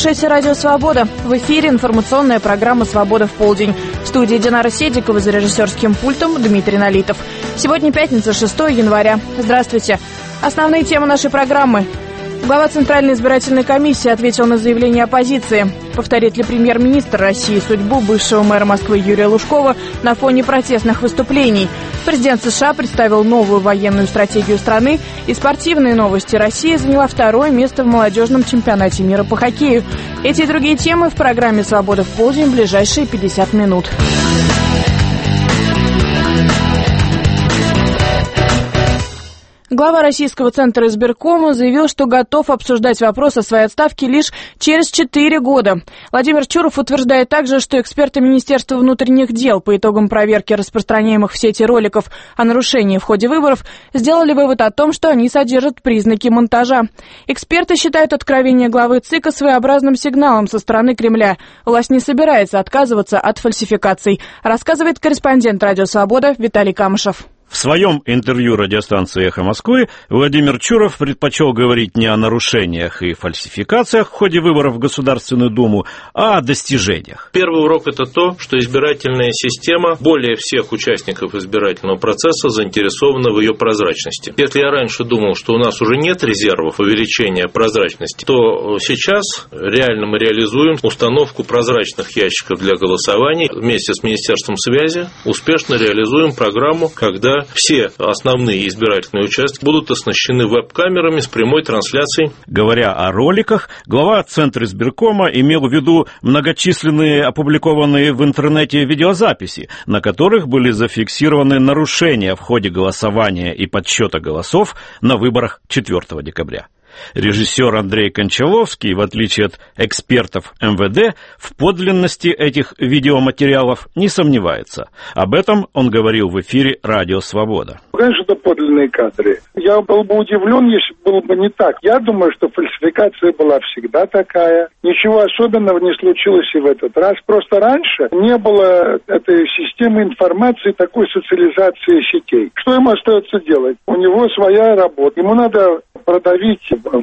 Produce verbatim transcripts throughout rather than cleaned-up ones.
слушаете «Радио Свобода». В эфире информационная программа «Свобода в полдень». В студии Динара Седикова, за режиссерским пультом Дмитрий Налитов. Сегодня пятница, шестого января. Здравствуйте. Основные темы нашей программы. Глава Центральной избирательной комиссии ответил на заявление оппозиции. Повторит ли премьер-министр России судьбу бывшего мэра Москвы Юрия Лужкова на фоне протестных выступлений? Президент США представил новую военную стратегию страны, и спортивные новости. Россия заняла второе место в молодежном чемпионате мира по хоккею. Эти и другие темы в программе «Свобода в полдень» в ближайшие пятьдесят минут. Глава Российского центра избиркома заявил, что готов обсуждать вопрос о своей отставке лишь через четыре года. Владимир Чуров утверждает также, что эксперты Министерства внутренних дел по итогам проверки распространяемых в сети роликов о нарушении в ходе выборов сделали вывод о том, что они содержат признаки монтажа. Эксперты считают откровение главы ЦИКа своеобразным сигналом со стороны Кремля. Власть не собирается отказываться от фальсификаций, рассказывает корреспондент «Радио Свобода» Виталий Камышев. В своем интервью радиостанции «Эхо Москвы» Владимир Чуров предпочел говорить не о нарушениях и фальсификациях в ходе выборов в Государственную Думу, а о достижениях. Первый урок – это то, что избирательная система более всех участников избирательного процесса заинтересована в ее прозрачности. Если я раньше думал, что у нас уже нет резервов увеличения прозрачности, то сейчас реально мы реализуем установку прозрачных ящиков для голосования. Вместе с Министерством связи успешно реализуем программу, когда все основные избирательные участки будут оснащены веб-камерами с прямой трансляцией. Говоря о роликах, глава Центра избиркома имел в виду многочисленные опубликованные в интернете видеозаписи, на которых были зафиксированы нарушения в ходе голосования и подсчета голосов на выборах четвёртого декабря. Режиссер Андрей Кончаловский, в отличие от экспертов эм вэ дэ, в подлинности этих видеоматериалов не сомневается. Об этом он говорил в эфире «Радио Свобода». Конечно, это подлинные кадры. Я был бы удивлен, если было бы не так. Я думаю, что фальсификация была всегда такая. Ничего особенного не случилось и в этот раз. Просто раньше не было этой системы информации, такой социализации сетей. Что ему остается делать? У него своя работа. Ему надо продавить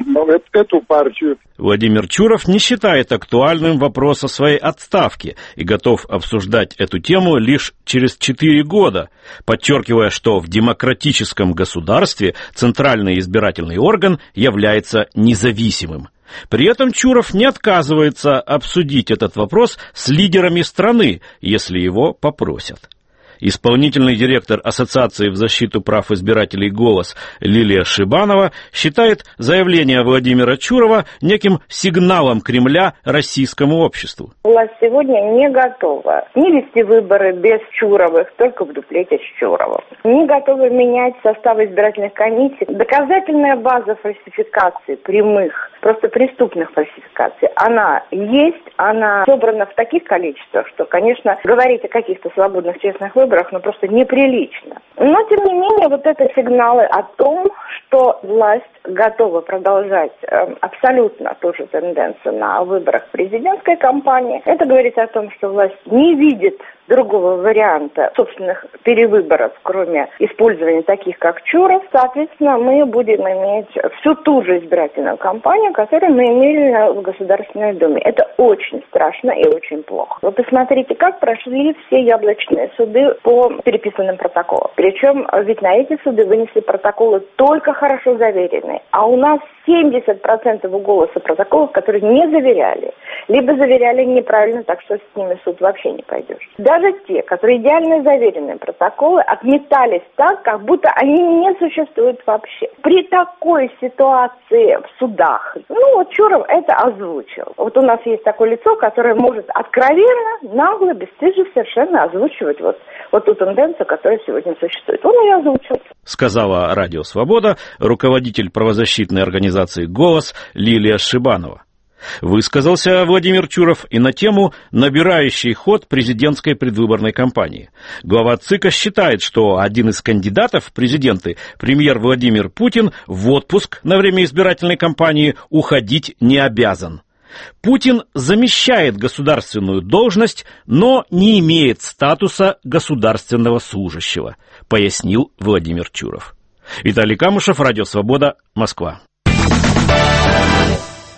эту партию. Владимир Чуров не считает актуальным вопрос о своей отставке и готов обсуждать эту тему лишь через четыре года, подчеркивая, что в демократическом государстве центральный избирательный орган является независимым. При этом Чуров не отказывается обсудить этот вопрос с лидерами страны, если его попросят. Исполнительный директор Ассоциации в защиту прав избирателей «Голос» Лилия Шибанова считает заявление Владимира Чурова неким сигналом Кремля российскому обществу. Власть сегодня не готова не вести выборы без Чуровых, только в дуплете с Чуровым. Не готова менять состав избирательных комиссий. Доказательная база фальсификаций прямых, просто преступных фальсификаций, она есть, она собрана в таких количествах, что, конечно, говорить о каких-то свободных, честных выборах но просто неприлично. Но, тем не менее, вот это сигналы о том, что власть готова продолжать э, абсолютно ту же тенденцию на выборах президентской кампании, это говорит о том, что власть не видит другого варианта собственных перевыборов, кроме использования таких, как Чуров. Соответственно, мы будем иметь всю ту же избирательную кампанию, которую мы имели в Государственной Думе. Это очень страшно и очень плохо. Вы посмотрите, как прошли все яблочные суды по переписанным протоколам. Причем ведь на эти суды вынесли протоколы только хорошо заверенные. А у нас семьдесят процентов голоса протоколов, которые не заверяли, либо заверяли неправильно, так что с ними в суд вообще не пойдешь. Даже те, которые идеально заверенные протоколы, отметались так, как будто они не существуют вообще. При такой ситуации в судах, ну вот Чуров это озвучил. Вот у нас есть такое лицо, которое может откровенно, нагло, бесстыже совершенно озвучивать вот, вот ту тенденцию, которая сегодня существует. Он ее озвучил. Сказала «Радио Свобода» руководитель правозащитной организации «Голос» Лилия Шибанова. Высказался Владимир Чуров и на тему набирающей ход президентской предвыборной кампании. Глава ЦИКа считает, что один из кандидатов в президенты, премьер Владимир Путин, в отпуск на время избирательной кампании уходить не обязан. Путин замещает государственную должность, но не имеет статуса государственного служащего, пояснил Владимир Чуров. Виталий Камышев, Радио Свобода, Москва.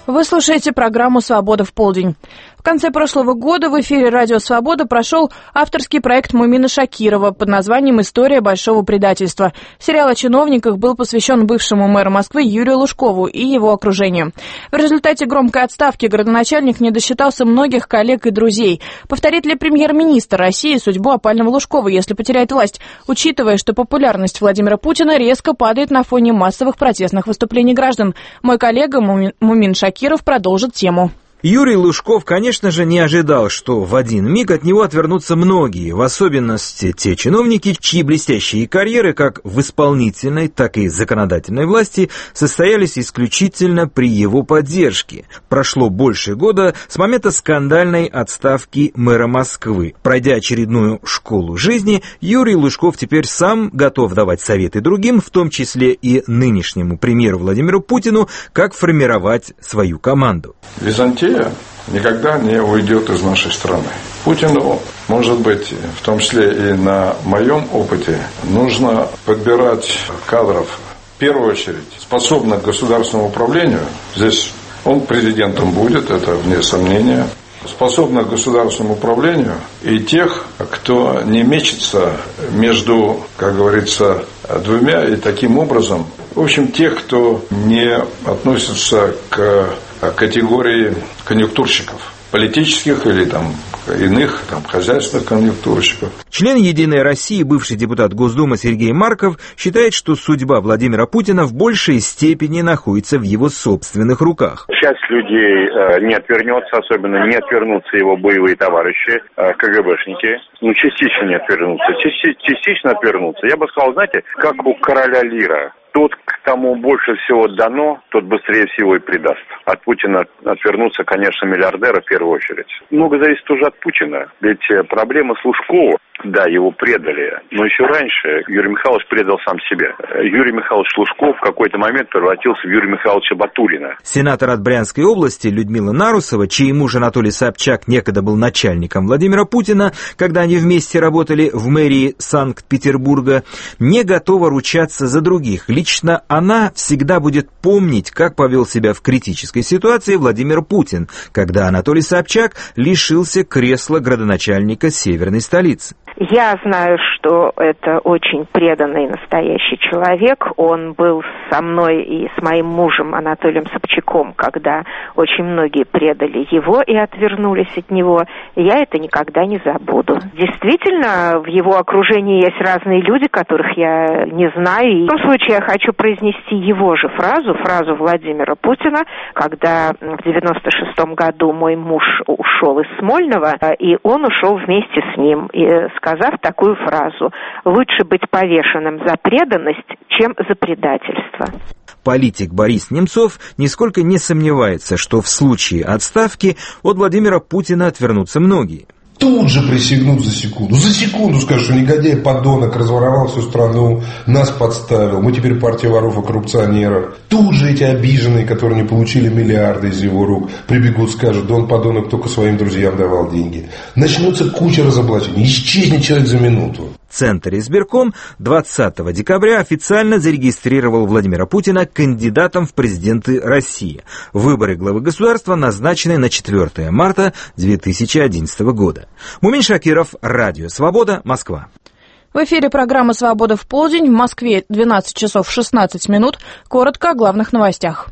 Вы слушаете программу «Свобода в полдень». В конце прошлого года в эфире «Радио Свобода» прошел авторский проект Мумина Шакирова под названием «История большого предательства». Сериал о чиновниках был посвящен бывшему мэру Москвы Юрию Лужкову и его окружению. В результате громкой отставки градоначальник не досчитался многих коллег и друзей. Повторит ли премьер-министр России судьбу опального Лужкова, если потеряет власть, учитывая, что популярность Владимира Путина резко падает на фоне массовых протестных выступлений граждан? Мой коллега Мумин Шакиров продолжит тему. Юрий Лужков, конечно же, не ожидал, что в один миг от него отвернутся многие, в особенности те чиновники, чьи блестящие карьеры как в исполнительной, так и законодательной власти состоялись исключительно при его поддержке. Прошло больше года с момента скандальной отставки мэра Москвы. Пройдя очередную школу жизни, Юрий Лужков теперь сам готов давать советы другим, в том числе и нынешнему премьеру Владимиру Путину, как формировать свою команду. Византия никогда не уйдет из нашей страны. Путину, может быть, в том числе и на моем опыте, нужно подбирать кадров, в первую очередь, способных к государственному управлению. Здесь он президентом будет, это вне сомнения. Способных к государственному управлению и тех, кто не мечется между, как говорится, двумя, и таким образом, в общем, тех, кто не относится к категории конъюнктурщиков, политических или там иных там, хозяйственных конъюнктурщиков. Член «Единой России», бывший депутат Госдумы Сергей Марков, считает, что судьба Владимира Путина в большей степени находится в его собственных руках. Часть людей э, не отвернется, особенно не отвернутся его боевые товарищи, э, КГБшники. Ну, частично не отвернутся, части, частично отвернутся. Я бы сказал, знаете, как у короля Лира. Тот, кому больше всего дано, тот быстрее всего и предаст. От Путина отвернутся, конечно, миллиардеры в первую очередь. Много зависит уже от Путина. Ведь проблема с Лужковым, да, его предали. Но еще раньше Юрий Михайлович предал сам себя. Юрий Михайлович Лужков в какой-то момент превратился в Юрия Михайловича Батурина. Сенатор от Брянской области Людмила Нарусова, чей муж Анатолий Собчак некогда был начальником Владимира Путина, когда они вместе работали в мэрии Санкт-Петербурга, не готова ручаться за других. Лично она всегда будет помнить, как повел себя в критической ситуации Владимир Путин, когда Анатолий Собчак лишился кресла градоначальника северной столицы. Я знаю, что это очень преданный настоящий человек. Он был со мной и с моим мужем Анатолием Собчаком, когда очень многие предали его и отвернулись от него. Я это никогда не забуду. Действительно, в его окружении есть разные люди, которых я не знаю. И в том случае я хочу произнести его же фразу, фразу Владимира Путина, когда в девяносто шестом году мой муж ушел из Смольного, и он ушел вместе с ним, и сказав такую фразу: «Лучше быть повешенным за преданность, чем за предательство». Политик Борис Немцов нисколько не сомневается, что в случае отставки от Владимира Путина отвернутся многие. Тут же присягнут за секунду. За секунду скажут, что негодяй, подонок, разворовал всю страну, нас подставил, мы теперь партия воров и коррупционеров. Тут же эти обиженные, которые не получили миллиарды из его рук, прибегут, скажут: да он, подонок, только своим друзьям давал деньги. Начнется куча разоблачений, исчезнет человек за минуту. Центр избирком двадцатого декабря официально зарегистрировал Владимира Путина кандидатом в президенты России. Выборы главы государства назначены на четвёртое марта две тысячи одиннадцатого года. Мумин Шакиров, Радио Свобода, Москва. В эфире программа «Свобода в полдень». В Москве двенадцать часов шестнадцать минут. Коротко о главных новостях.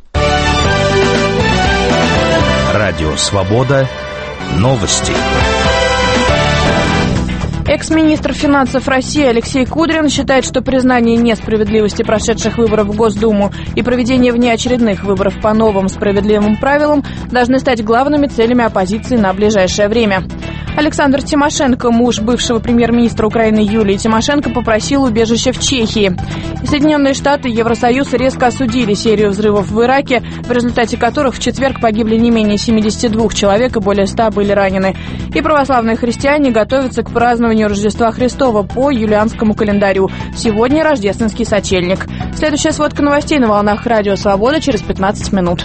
Радио Свобода. Новости. Экс-министр финансов России Алексей Кудрин считает, что признание несправедливости прошедших выборов в Госдуму и проведение внеочередных выборов по новым справедливым правилам должны стать главными целями оппозиции на ближайшее время. Александр Тимошенко, муж бывшего премьер-министра Украины Юлии Тимошенко, попросил убежище в Чехии. Соединенные Штаты и Евросоюз резко осудили серию взрывов в Ираке, в результате которых в четверг погибли не менее семидесяти двух человек и более ста были ранены. И православные христиане готовятся к празднованию Рождества Христова по юлианскому календарю. Сегодня рождественский сочельник. Следующая сводка новостей на волнах Радио Свобода через пятнадцать минут.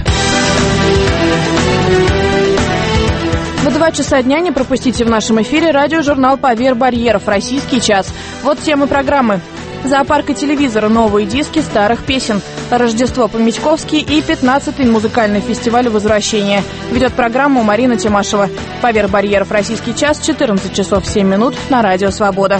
В два часа дня не пропустите в нашем эфире радиожурнал «Поверь барьеров. Российский час». Вот темы программы. Зоопарк и телевизор. Новые диски старых песен. Рождество по-митьковски и пятнадцатый музыкальный фестиваль «Возвращение». Ведет программу Марина Тимашева. Поверх барьеров «Российский час», четырнадцать часов семь минут на Радио Свобода.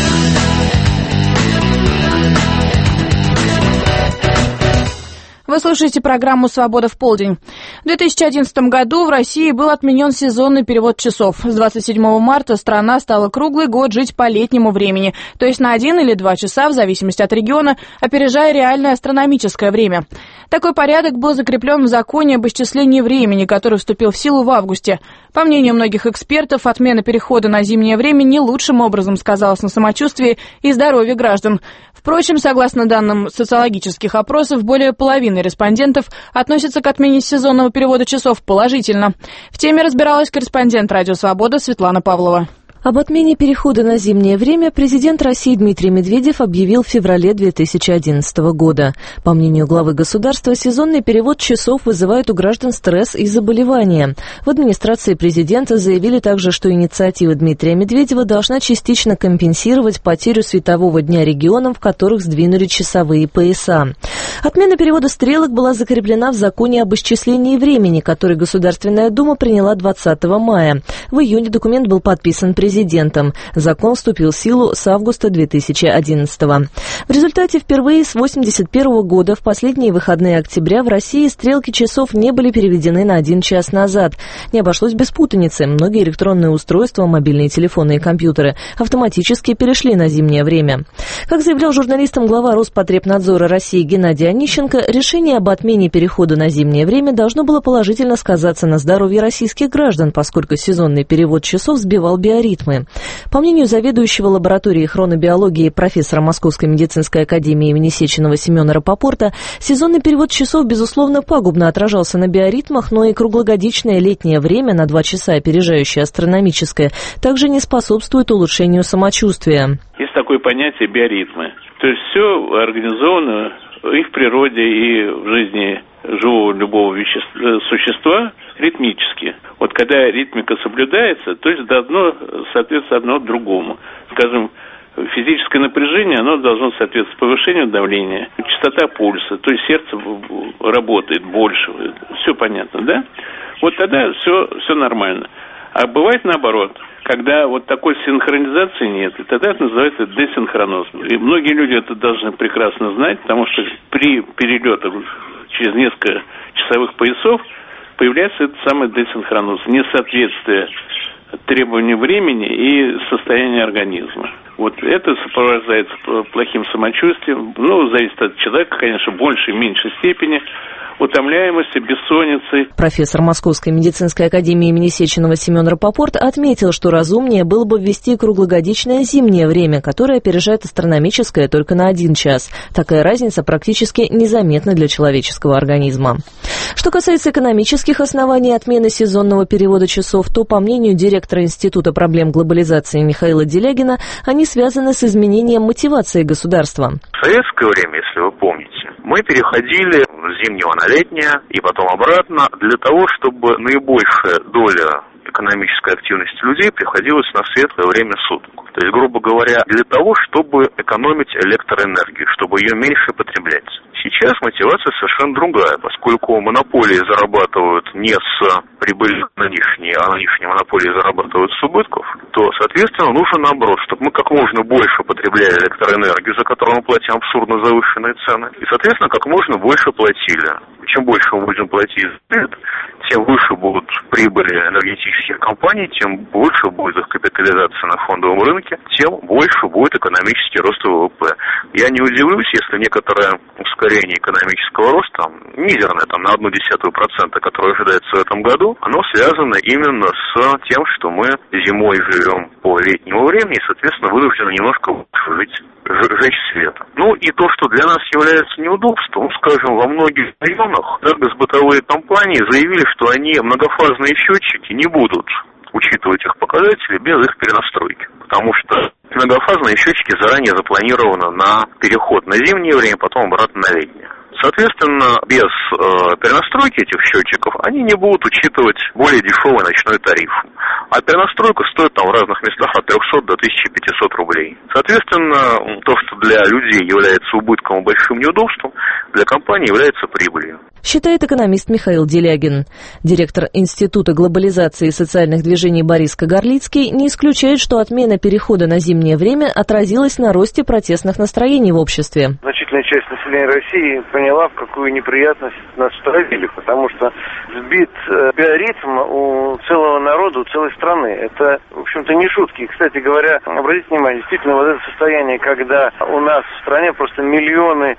Вы слушаете программу «Свобода в полдень». В две тысячи одиннадцатом году в России был отменен сезонный перевод часов. С двадцать седьмого марта страна стала круглый год жить по летнему времени, то есть на один или два часа, в зависимости от региона, опережая реальное астрономическое время. Такой порядок был закреплен в законе об исчислении времени, который вступил в силу в августе. По мнению многих экспертов, отмена перехода на зимнее время не лучшим образом сказалась на самочувствии и здоровье граждан. Впрочем, согласно данным социологических опросов, более половины респондентов относятся к отмене сезонного перевода часов положительно. В теме разбиралась корреспондент «Радио Свобода» Светлана Павлова. Об отмене перехода на зимнее время президент России Дмитрий Медведев объявил в феврале две тысячи одиннадцатого года. По мнению главы государства, сезонный перевод часов вызывает у граждан стресс и заболевания. В администрации президента заявили также, что инициатива Дмитрия Медведева должна частично компенсировать потерю светового дня регионам, в которых сдвинули часовые пояса. Отмена перевода стрелок была закреплена в законе об исчислении времени, который Государственная Дума приняла двадцатого мая. В июне документ был подписан президентом. Президентом. Закон вступил в силу с августа две тысячи одиннадцатого. В результате впервые с восемьдесят первого года в последние выходные октября в России стрелки часов не были переведены на один час назад. Не обошлось без путаницы. Многие электронные устройства, мобильные телефоны и компьютеры автоматически перешли на зимнее время. Как заявлял журналистам глава Роспотребнадзора России Геннадий Онищенко, решение об отмене перехода на зимнее время должно было положительно сказаться на здоровье российских граждан, поскольку сезонный перевод часов сбивал биоритм. По мнению заведующего лабораторией хронобиологии профессора Московской медицинской академии имени Сеченова Семена Рапопорта, сезонный перевод часов, безусловно, пагубно отражался на биоритмах, но и круглогодичное летнее время, на два часа опережающее астрономическое, также не способствует улучшению самочувствия. Есть такое понятие биоритмы. То есть все организовано и в природе, и в жизни живого любого вещества, существа ритмически. Вот когда ритмика соблюдается, то есть одно соответствует одно другому. Скажем, физическое напряжение, оно должно соответствовать повышению давления, частота пульса, то есть сердце работает больше. Все понятно, да? Вот тогда все, все нормально. А бывает наоборот, когда вот такой синхронизации нет, и тогда это называется десинхроноз. И многие люди это должны прекрасно знать, потому что при перелетах через несколько часовых поясов появляется этот самый десинхроноз, несоответствие требованию времени и состоянию организма. Вот это сопровождается плохим самочувствием, ну, зависит от человека, конечно, в большей и меньшей степени, утомляемости, бессонницы. Профессор Московской медицинской академии имени Сеченова Семен Рапопорт отметил, что разумнее было бы ввести круглогодичное зимнее время, которое опережает астрономическое только на один час. Такая разница практически незаметна для человеческого организма. Что касается экономических оснований отмены сезонного перевода часов, то, по мнению директора Института проблем глобализации Михаила Делягина, они связаны с изменением мотивации государства. В советское время, если вы помните, мы переходили с зимнего на летнее и потом обратно для того, чтобы наибольшая доля экономической активности людей приходилась на светлое время суток. То есть, грубо говоря, для того, чтобы экономить электроэнергию, чтобы ее меньше потреблять. Сейчас мотивация совершенно другая, поскольку монополии зарабатывают не с прибыли на лишние, а на лишние монополии зарабатывают с убытков, то, соответственно, нужно наоборот, чтобы мы как можно больше потребляли электроэнергию, за которую мы платим абсурдно завышенные цены, и, соответственно, как можно больше платили. Чем больше мы будем платить, тем выше будут прибыли энергетических компаний, тем больше будет их капитализация на фондовом рынке, тем больше будет экономический рост ВВП. Я не удивлюсь, если некоторое ускорение экономического роста, мизерное, там, на одну десятую процента, которое ожидается в этом году, оно связано именно с тем, что мы зимой живем по летнему времени и, соответственно, вынуждены немножко жить, жечь света. Ну и то, что для нас является неудобством, скажем, во многих районах энергосбытовые компании заявили, что они многофазные счетчики не будут учитывать их показатели без их перенастройки. Потому что многофазные счетчики заранее запланированы на переход на зимнее время, потом обратно на летнее. Соответственно, без э, перенастройки этих счетчиков они не будут учитывать более дешевый ночной тариф. А перенастройка стоит там в разных местах от трехсот до тысячи пятисот рублей. Соответственно, то, что для людей является убытком и большим неудобством, для компании является прибылью. Считает экономист Михаил Делягин. Директор Института глобализации и социальных движений Борис Кагарлицкий не исключает, что отмена перехода на зимнее время отразилась на росте протестных настроений в обществе. Значительная часть населения России поняла, в какую неприятность нас втравили, потому что сбит биоритм у целого народа, у целой страны. Это, в общем-то, не шутки. Кстати говоря, обратите внимание, действительно, вот это состояние, когда у нас в стране просто миллионы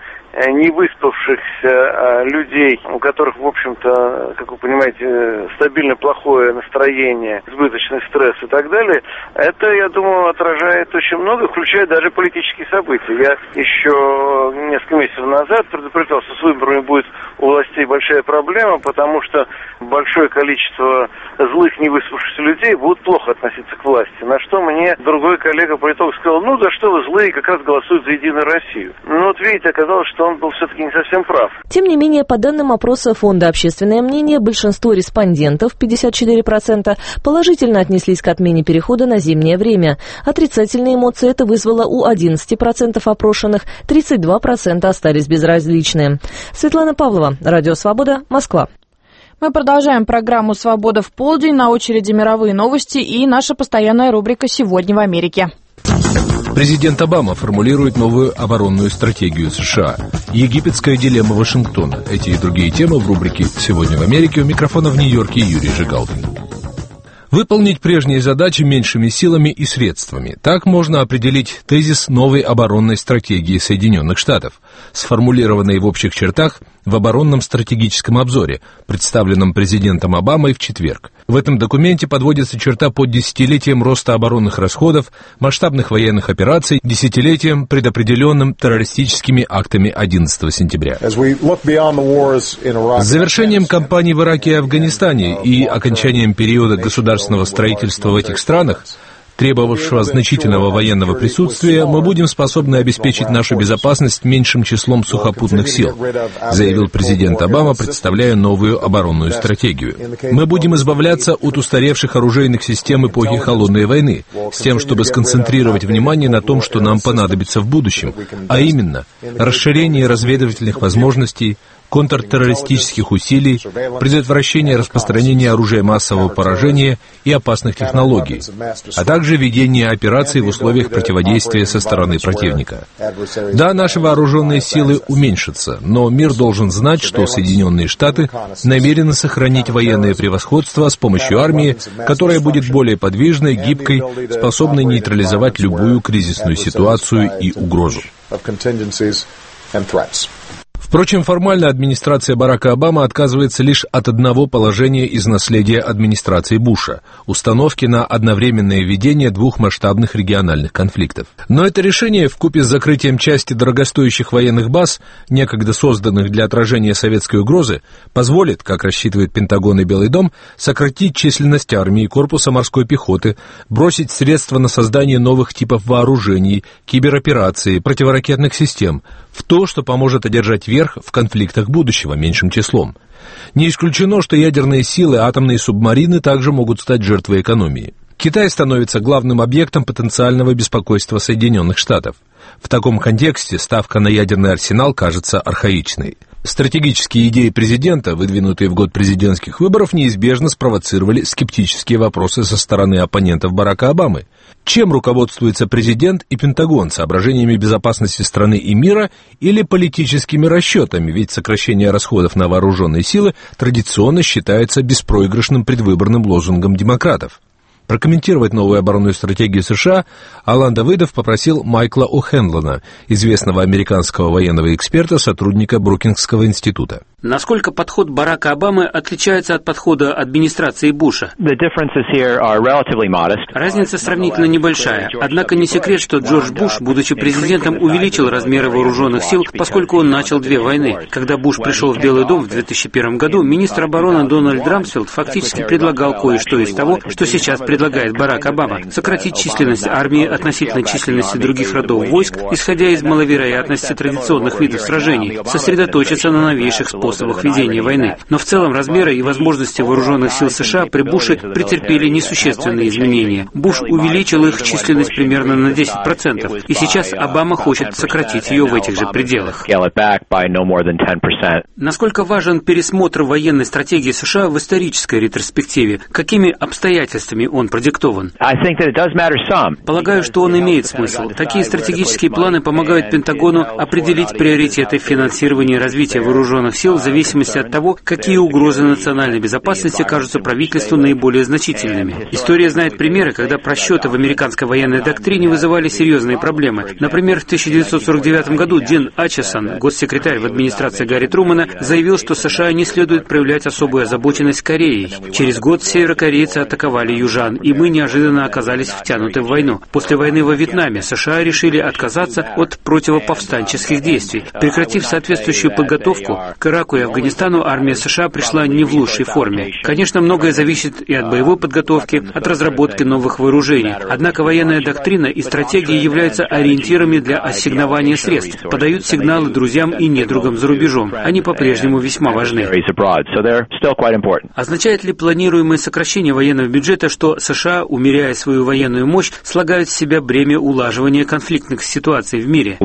невыспавшихся людей, у которых, в общем-то, как вы понимаете, стабильно плохое настроение, избыточный стресс и так далее, это, я думаю, отражает очень много, включая даже политические события. Я еще несколько месяцев назад предупреждал, что с выборами будет у властей большая проблема, потому что большое количество злых невыспавшихся людей будут плохо относиться к власти. На что мне другой коллега-политолог сказал: ну да что вы злые, как раз голосуют за Единую Россию. Ну вот видите, оказалось, что он был все-таки не совсем прав. Тем не менее, по данным опроса Фонда «Общественное мнение», большинство респондентов, пятьдесят четыре процента, положительно отнеслись к отмене перехода на зимнее время. Отрицательные эмоции это вызвало у одиннадцати процентов опрошенных, тридцать два процента остались безразличны. Светлана Павлова, Радио Свобода, Москва. Мы продолжаем программу «Свобода в полдень». На очереди мировые новости и наша постоянная рубрика «Сегодня в Америке». Президент Обама формулирует новую оборонную стратегию США. Египетская дилемма Вашингтона. Эти и другие темы в рубрике «Сегодня в Америке». У микрофона в Нью-Йорке Юрий Жигалкин. Выполнить прежние задачи меньшими силами и средствами. Так можно определить тезис новой оборонной стратегии Соединенных Штатов, сформулированной в общих чертах в оборонном стратегическом обзоре, представленном президентом Обамой в четверг. В этом документе подводится черта под десятилетием роста оборонных расходов, масштабных военных операций, десятилетием, предопределенным террористическими актами одиннадцатого сентября. С завершением кампаний в Ираке и Афганистане и окончанием периода государственного строительства в этих странах, требовавшего значительного военного присутствия, мы будем способны обеспечить нашу безопасность меньшим числом сухопутных сил, заявил президент Обама, представляя новую оборонную стратегию. Мы будем избавляться от устаревших оружейных систем эпохи Холодной войны, с тем, чтобы сконцентрировать внимание на том, что нам понадобится в будущем, а именно расширение разведывательных возможностей, контртеррористических усилий, предотвращение распространения оружия массового поражения и опасных технологий, а также ведение операций в условиях противодействия со стороны противника. Да, наши вооруженные силы уменьшатся, но мир должен знать, что Соединенные Штаты намерены сохранить военное превосходство с помощью армии, которая будет более подвижной, гибкой, способной нейтрализовать любую кризисную ситуацию и угрозу. Впрочем, формально администрация Барака Обамы отказывается лишь от одного положения из наследия администрации Буша – установки на одновременное ведение двух масштабных региональных конфликтов. Но это решение, вкупе с закрытием части дорогостоящих военных баз, некогда созданных для отражения советской угрозы, позволит, как рассчитывает Пентагон и Белый дом, сократить численность армии и корпуса морской пехоты, бросить средства на создание новых типов вооружений, киберопераций, противоракетных систем – в то, что поможет одержать верх в конфликтах будущего меньшим числом. Не исключено, что ядерные силы, атомные субмарины также могут стать жертвой экономии. Китай становится главным объектом потенциального беспокойства Соединенных Штатов. В таком контексте ставка на ядерный арсенал кажется архаичной. Стратегические идеи президента, выдвинутые в год президентских выборов, неизбежно спровоцировали скептические вопросы со стороны оппонентов Барака Обамы. Чем руководствуется президент и Пентагон? Соображениями безопасности страны и мира или политическими расчетами? Ведь сокращение расходов на вооруженные силы традиционно считается беспроигрышным предвыборным лозунгом демократов. Прокомментировать новую оборонную стратегию США Алан Давыдов попросил Майкла О'Хенлона, известного американского военного эксперта, сотрудника Брукингского института. Насколько подход Барака Обамы отличается от подхода администрации Буша? Разница сравнительно небольшая. Однако не секрет, что Джордж Буш, будучи президентом, увеличил размеры вооруженных сил, поскольку он начал две войны. Когда Буш пришел в Белый дом в две тысячи первом году, министр обороны Дональд Рамсфелд фактически предлагал кое-что из того, что сейчас предлагает Барак Обама. Сократить численность армии относительно численности других родов войск, исходя из маловероятности традиционных видов сражений, сосредоточиться на новейших способах ведения войны. Но в целом размеры и возможности вооруженных сил США при Буше претерпели несущественные изменения. Буш увеличил их численность примерно на десять процентов, и сейчас Обама хочет сократить ее в этих же пределах. Насколько важен пересмотр военной стратегии США в исторической ретроспективе? Какими обстоятельствами он продиктован? Полагаю, что он имеет смысл. Такие стратегические планы помогают Пентагону определить приоритеты финансирования и развития вооруженных сил в зависимости от того, какие угрозы национальной безопасности кажутся правительству наиболее значительными. История знает примеры, когда просчеты в американской военной доктрине вызывали серьезные проблемы. Например, в тысяча девятьсот сорок девятом году Дин Ачесон, госсекретарь в администрации Гарри Трумэна, заявил, что США не следует проявлять особую озабоченность Кореей. Через год северокорейцы атаковали южан, и мы неожиданно оказались втянуты в войну. После войны во Вьетнаме США решили отказаться от противоповстанческих действий. Прекратив соответствующую подготовку, к Ираку и Афганистану армия США пришла не в лучшей форме. Конечно, многое зависит и от боевой подготовки, от разработки новых вооружений. Однако военная доктрина и стратегия являются ориентирами для ассигнования средств, подают сигналы друзьям и недругам за рубежом. Они по-прежнему весьма важны. Означает ли планируемое сокращение военного бюджета, что США, умеряя свою военную мощь, слагают с себя бремя улаживания конфликтных ситуаций в мире?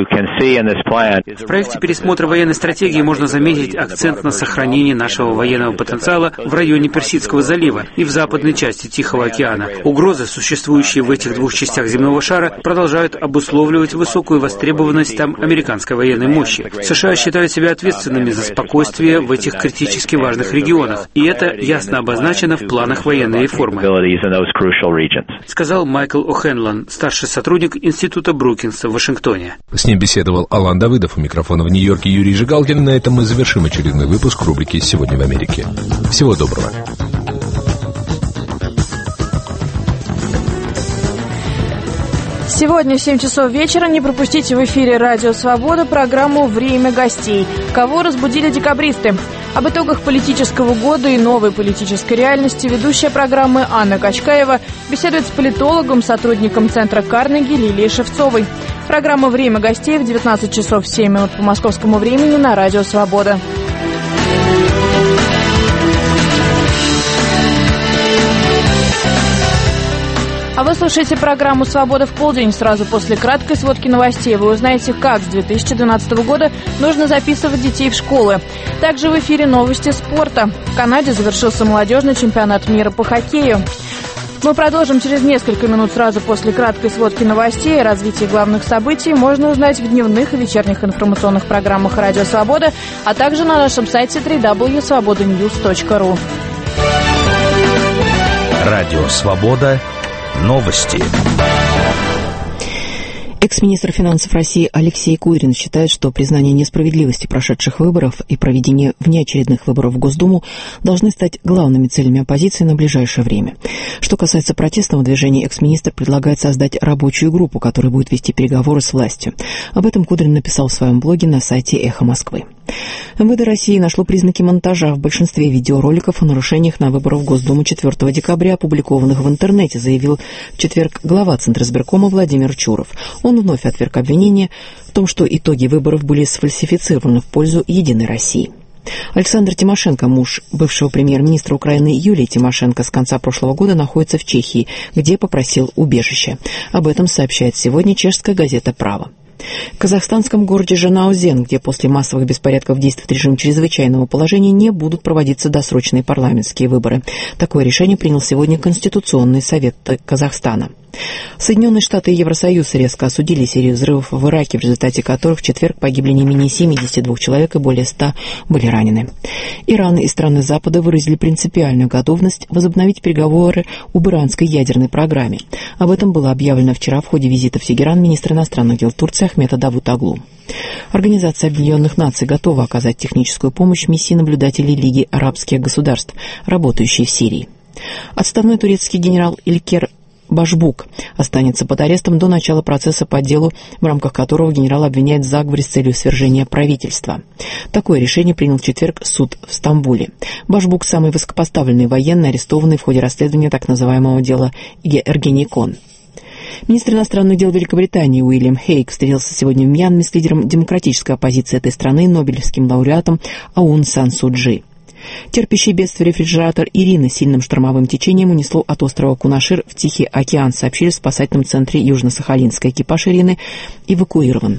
В проекте пересмотра военной стратегии можно заметить акцент на сохранении нашего военного потенциала в районе Персидского залива и в западной части Тихого океана. Угрозы, существующие в этих двух частях земного шара, продолжают обусловливать высокую востребованность там американской военной мощи. США считают себя ответственными за спокойствие в этих критически важных регионах, и это ясно обозначено в планах военной реформы, сказал Майкл О'Хенлон, старший сотрудник Института Брукинса в Вашингтоне. С ним беседовал Алан Давыдов, у микрофона в Нью-Йорке Юрий Жигалкин. На этом мы завершим очередной выпуск рубрики «Сегодня в Америке». Всего доброго. Сегодня в семь часов вечера не пропустите в эфире «Радио Свобода» программу «Время гостей». Кого разбудили декабристы? Об итогах политического года и новой политической реальности ведущая программы Анна Качкаева беседует с политологом, сотрудником Центра Карнеги Лилией Шевцовой. Программа «Время гостей» в девятнадцать часов семь минут по московскому времени на «Радио Свобода». А вы слушаете программу «Свобода в полдень». Сразу после краткой сводки новостей вы узнаете, как с две тысячи двенадцатого года нужно записывать детей в школы. Также в эфире новости спорта. В Канаде завершился молодежный чемпионат мира по хоккею. Мы продолжим через несколько минут сразу после краткой сводки новостей. Развитие главных событий можно узнать в дневных и вечерних информационных программах «Радио Свобода», а также на нашем сайте дабл ю дабл ю дабл ю точка свобода ньюс точка ру. Радио Свобода. Новости. Экс-министр финансов России Алексей Кудрин считает, что признание несправедливости прошедших выборов и проведение внеочередных выборов в Госдуму должны стать главными целями оппозиции на ближайшее время. Что касается протестного движения, экс-министр предлагает создать рабочую группу, которая будет вести переговоры с властью. Об этом Кудрин написал в своем блоге на сайте «Эхо Москвы». эм вэ дэ России нашло признаки монтажа в большинстве видеороликов о нарушениях на выборах в Госдуму четвёртого декабря, опубликованных в интернете, заявил в четверг глава Центризбиркома Владимир Чуров. Он вновь отверг обвинение в том, что итоги выборов были сфальсифицированы в пользу «Единой России». Александр Тимошенко, муж бывшего премьер-министра Украины Юлии Тимошенко, с конца прошлого года находится в Чехии, где попросил убежища. Об этом сообщает сегодня чешская газета «Право». В казахстанском городе Жанаузен, где после массовых беспорядков действует режим чрезвычайного положения, не будут проводиться досрочные парламентские выборы. Такое решение принял сегодня Конституционный совет Казахстана. Соединенные Штаты и Евросоюз резко осудили серию взрывов в Ираке, в результате которых в четверг погибли не менее семьдесят два человека и более ста были ранены. Иран и страны Запада выразили принципиальную готовность возобновить переговоры об иранской ядерной программе. Об этом было объявлено вчера в ходе визита в Тегеран министра иностранных дел Турции Ахмета Давутоглу. Организация Объединенных Наций готова оказать техническую помощь миссии наблюдателей Лиги арабских государств, работающей в Сирии. Отставной турецкий генерал Илькер Башбук останется под арестом до начала процесса по делу, в рамках которого генерал обвиняет в заговоре с целью свержения правительства. Такое решение принял в четверг суд в Стамбуле. Башбук – самый высокопоставленный военный, арестованный в ходе расследования так называемого дела Эргенекон. Министр иностранных дел Великобритании Уильям Хейг встретился сегодня в Мьянме с лидером демократической оппозиции этой страны, нобелевским лауреатом Аун Сан Су Чжи. Терпящий бедствие рефрижератор Ирины сильным штормовым течением унесло от острова Кунашир в Тихий океан, сообщили в спасательном центре Южно-Сахалинска. Экипаж Ирины эвакуирован.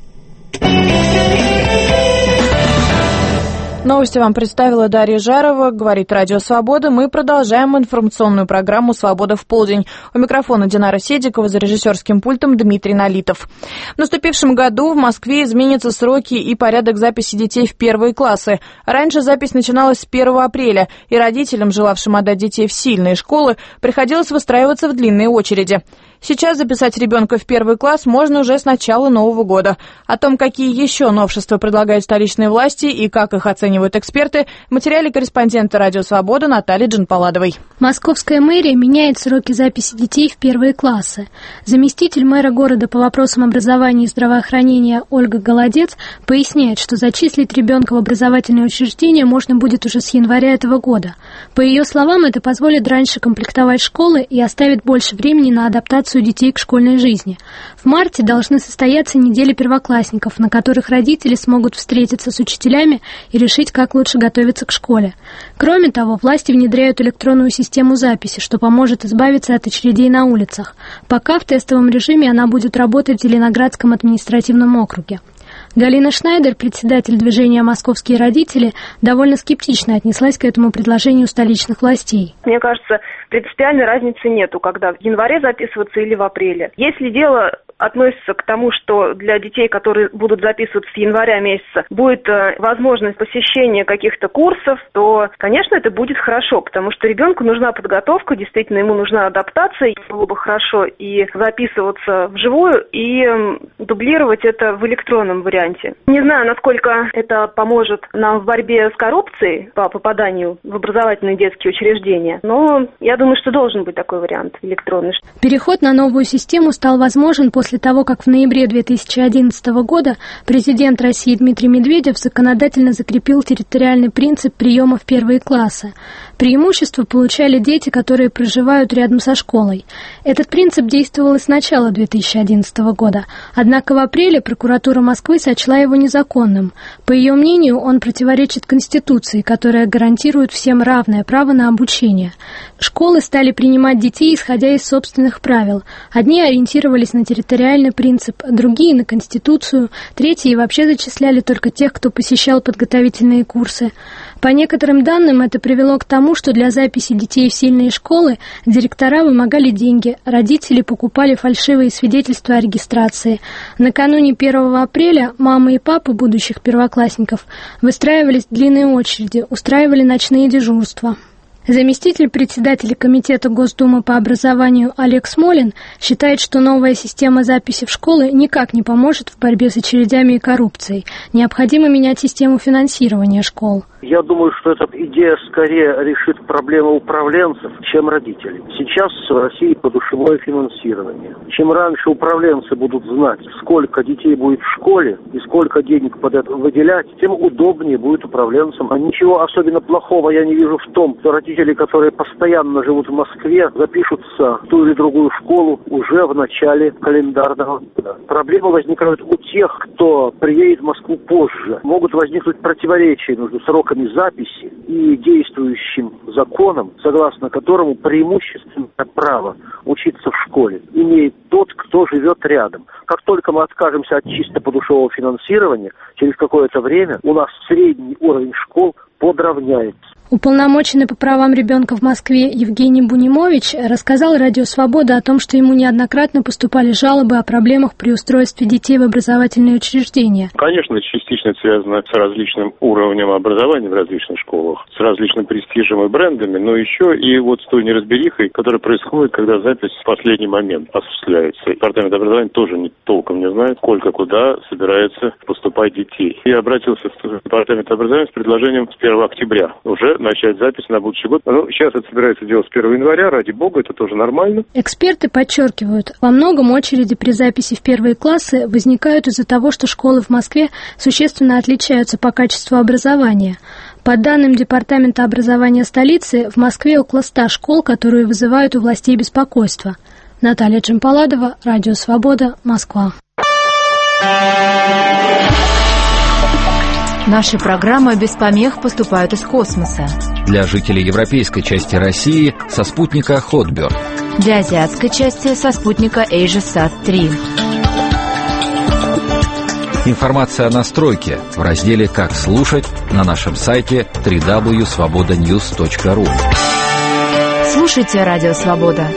Новости вам представила Дарья Жарова. Говорит Радио Свобода. Мы продолжаем информационную программу «Свобода в полдень». У микрофона Динара Седикова, за режиссерским пультом Дмитрий Налитов. В наступившем году в Москве изменятся сроки и порядок записи детей в первые классы. Раньше запись начиналась с первого апреля, и родителям, желавшим отдать детей в сильные школы, приходилось выстраиваться в длинные очереди. Сейчас записать ребенка в первый класс можно уже с начала Нового года. О том, какие еще новшества предлагают столичные власти и как их оценивают эксперты, в материале корреспондента «Радио Свобода» Натальи Джанпаладовой. Московская мэрия меняет сроки записи детей в первые классы. Заместитель мэра города по вопросам образования и здравоохранения Ольга Голодец поясняет, что зачислить ребенка в образовательное учреждение можно будет уже с января этого года. По ее словам, это позволит раньше комплектовать школы и оставит больше времени на адаптацию детей к школьной жизни. В марте должны состояться недели первоклассников, на которых родители смогут встретиться с учителями и решить, как лучше готовиться к школе. Кроме того, власти внедряют электронную систему записи, что поможет избавиться от очередей на улицах. Пока в тестовом режиме она будет работать в Зеленоградском административном округе. Галина Шнайдер, председатель движения «Московские родители», довольно скептично отнеслась к этому предложению столичных властей. Мне кажется, принципиальной разницы нету, когда в январе записываться или в апреле. Если дело относится к тому, что для детей, которые будут записываться с января месяца, будет э, возможность посещения каких-то курсов, то, конечно, это будет хорошо, потому что ребенку нужна подготовка, действительно, ему нужна адаптация, и было бы хорошо и записываться вживую, и э, дублировать это в электронном варианте. Не знаю, насколько это поможет нам в борьбе с коррупцией по попаданию в образовательные детские учреждения, но я думаю, что должен быть такой вариант электронный. Переход на новую систему стал возможен после После того, как в ноябре две тысячи одиннадцатого года президент России Дмитрий Медведев законодательно закрепил территориальный принцип приема в первые классы. Преимущество получали дети, которые проживают рядом со школой. Этот принцип действовал и с начала две тысячи одиннадцатого года. Однако в апреле прокуратура Москвы сочла его незаконным. По ее мнению, он противоречит Конституции, которая гарантирует всем равное право на обучение. Школы стали принимать детей, исходя из собственных правил. Одни ориентировались на территориальный реальный принцип, другие на Конституцию, третьи вообще зачисляли только тех, кто посещал подготовительные курсы. По некоторым данным, это привело к тому, что для записи детей в сильные школы директора вымогали деньги, родители покупали фальшивые свидетельства о регистрации. Накануне первого апреля мамы и папы будущих первоклассников выстраивались в длинные очереди, устраивали ночные дежурства. Заместитель председателя Комитета Госдумы по образованию Олег Смолин считает, что новая система записи в школы никак не поможет в борьбе с очередями и коррупцией. Необходимо менять систему финансирования школ. Я думаю, что эта идея скорее решит проблему управленцев, чем родителей. Сейчас в России подушевое финансирование. Чем раньше управленцы будут знать, сколько детей будет в школе и сколько денег под это выделять, тем удобнее будет управленцам. А ничего особенно плохого я не вижу в том, что родители, которые постоянно живут в Москве, запишутся в ту или другую школу уже в начале календарного года. Проблемы возникают у тех, кто приедет в Москву позже. Могут возникнуть противоречия между сроками записи и действующим законом, согласно которому преимущественное право учиться в школе имеет тот, кто живет рядом. Как только мы откажемся от чисто подушевого финансирования, через какое-то время у нас средний уровень школ подравняется. Уполномоченный по правам ребенка в Москве Евгений Бунимович рассказал Радио Свобода о том, что ему неоднократно поступали жалобы о проблемах при устройстве детей в образовательные учреждения. Конечно, частично это связано с различным уровнем образования в различных школах, с различным престижем и брендами, но еще и вот с той неразберихой, которая происходит, когда запись в последний момент осуществляется. Департамент образования тоже не, толком не знает, сколько куда собирается поступать детей. Я обратился в департамент образования с предложением с первого октября уже начать запись на будущий год. Ну, сейчас это собирается делать с первого января, ради бога, это тоже нормально. Эксперты подчеркивают, во многом очереди при записи в первые классы возникают из-за того, что школы в Москве существенно отличаются по качеству образования. По данным Департамента образования столицы, в Москве около ста школ, которые вызывают у властей беспокойство. Наталья Джампаладова, Радио Свобода, Москва. Наши программы без помех поступают из космоса. Для жителей европейской части России со спутника Хотберд. Для азиатской части со спутника AsiaSat три. Информация о настройке в разделе «Как слушать» на нашем сайте дабл ю дабл ю дабл ю точка свобода ньюс точка ру. Слушайте Радио Свобода.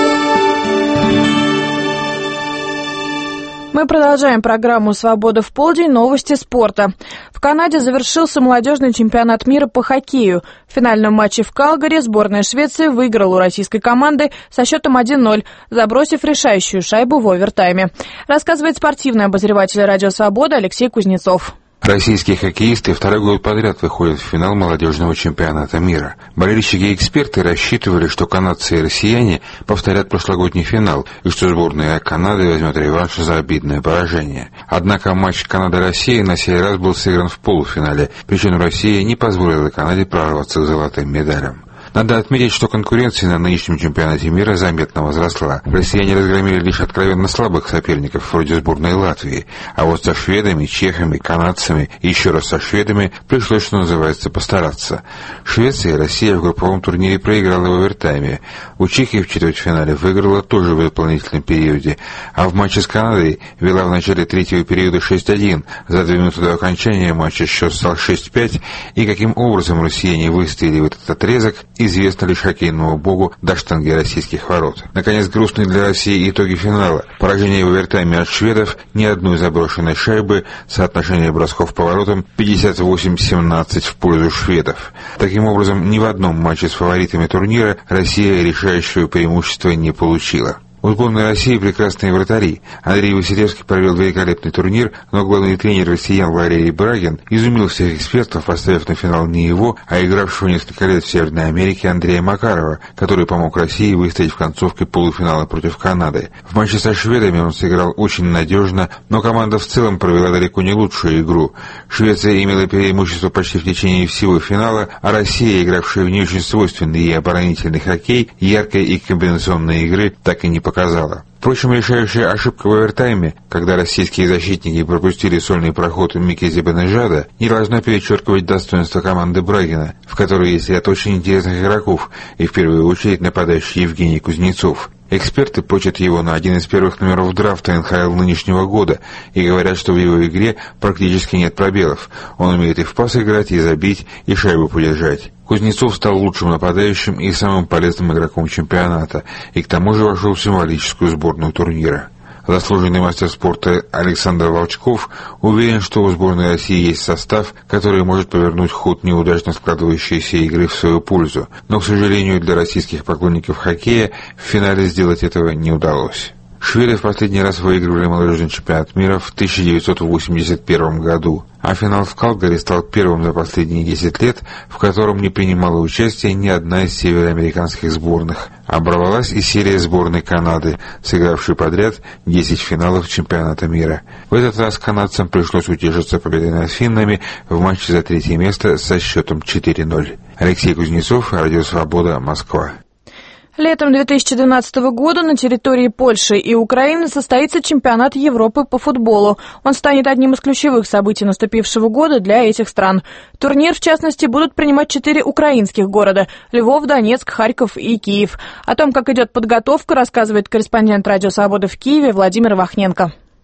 Мы продолжаем программу «Свобода в полдень». Новости спорта. В Канаде завершился молодежный чемпионат мира по хоккею. В финальном матче в Калгари сборная Швеции выиграла у российской команды со счетом один ноль, забросив решающую шайбу в овертайме. Рассказывает спортивный обозреватель «Радио Свобода» Алексей Кузнецов. Российские хоккеисты второй год подряд выходят в финал молодежного чемпионата мира. Болельщики и эксперты рассчитывали, что канадцы и россияне повторят прошлогодний финал, и что сборная Канады возьмет реванш за обидное поражение. Однако матч Канада-Россия на сей раз был сыгран в полуфинале, причем Россия не позволила Канаде прорваться к золотым медалям. Надо отметить, что конкуренция на нынешнем чемпионате мира заметно возросла. Россияне разгромили лишь откровенно слабых соперников, вроде сборной Латвии. А вот со шведами, чехами, канадцами и еще раз со шведами пришлось, что называется, постараться. Швеция и Россия в групповом турнире проиграла в овертайме. У Чехии в четвертьфинале выиграла тоже в дополнительном периоде. А в матче с Канадой вела в начале третьего периода шесть один. За две минуты до окончания матча счет стал шесть пять. И каким образом россияне выстояли в этот отрезок, известно лишь хоккейному богу до штанги российских ворот. Наконец, грустные для России итоги финала. Поражение в овертайме от шведов, ни одной заброшенной шайбы, соотношение бросков по воротам пятьдесят восемь семнадцать в пользу шведов. Таким образом, ни в одном матче с фаворитами турнира Россия решающего преимущества не получила. У сборной России прекрасные вратари. Андрей Василевский провел великолепный турнир, но главный тренер россиян Валерий Брагин изумил всех экспертов, поставив на финал не его, а игравшего несколько лет в Северной Америке Андрея Макарова, который помог России выстоять в концовке полуфинала против Канады. В матче со шведами он сыграл очень надежно, но команда в целом провела далеко не лучшую игру. Швеция имела преимущество почти в течение всего финала, а Россия, игравшая в не очень свойственный ей оборонительный хоккей, яркой и комбинационной игры так и не показала. Впрочем, решающая ошибка в овертайме, когда российские защитники пропустили сольный проход Мики Зибанежада, не должна перечеркивать достоинство команды Брагина, в которой есть ряд очень интересных игроков, и в первую очередь нападающий Евгений Кузнецов. Эксперты почат его на один из первых номеров драфта эн ха эл нынешнего года и говорят, что в его игре практически нет пробелов. Он умеет и в пас играть, и забить, и шайбу подержать. Кузнецов стал лучшим нападающим и самым полезным игроком чемпионата, и к тому же вошел в символическую сборную турнира. Заслуженный мастер спорта Александр Волчков уверен, что у сборной России есть состав, который может повернуть ход неудачно складывающейся игры в свою пользу. Но, к сожалению, для российских поклонников хоккея в финале сделать этого не удалось. Шведы в последний раз выигрывали молодежный чемпионат мира в тысяча девятьсот восемьдесят первом году, а финал в Калгари стал первым за последние десять лет, в котором не принимала участие ни одна из североамериканских сборных. Оборвалась и серия сборной Канады, сыгравшей подряд десять финалов чемпионата мира. В этот раз канадцам пришлось утешиться победой над финнами в матче за третье место со счетом четыре ноль. Алексей Кузнецов, Радио Свобода, Москва. Летом две тысячи двенадцатого года на территории Польши и Украины состоится чемпионат Европы по футболу. Он станет одним из ключевых событий наступившего года для этих стран. Турнир, в частности, будут принимать четыре украинских города – Львов, Донецк, Харьков и Киев. О том, как идет подготовка, рассказывает корреспондент Радио Свобода в Киеве Владимир Вахненко.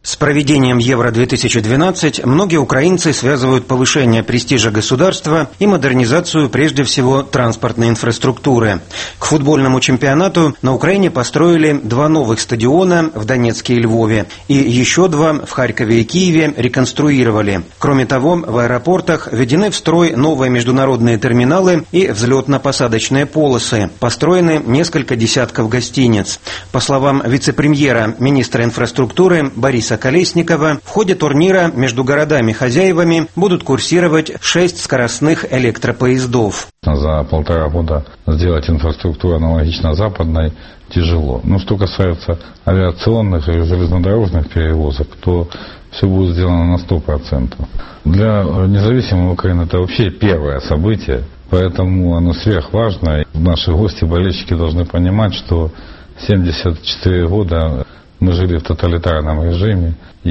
С проведением Евро-две тысячи двенадцать многие украинцы связывают повышение престижа государства и модернизацию прежде всего транспортной инфраструктуры. К футбольному чемпионату на Украине построили два новых стадиона в Донецке и Львове, и еще два в Харькове и Киеве реконструировали. Кроме того, в аэропортах введены в строй новые международные терминалы и взлетно-посадочные полосы. Построены несколько десятков гостиниц. По словам вице-премьера, министра инфраструктуры Бориса Колесникова, в ходе турнира между городами-хозяевами будут курсировать шесть скоростных электропоездов. За полтора года сделать инфраструктуру аналогично западной тяжело. Но что касается авиационных и железнодорожных перевозок, то все будет сделано на сто процентов. Для независимой Украины это вообще первое событие, поэтому оно сверхважно. Наши гости, болельщики должны понимать, что семьдесят четыре года мы жили в тоталитарном режиме,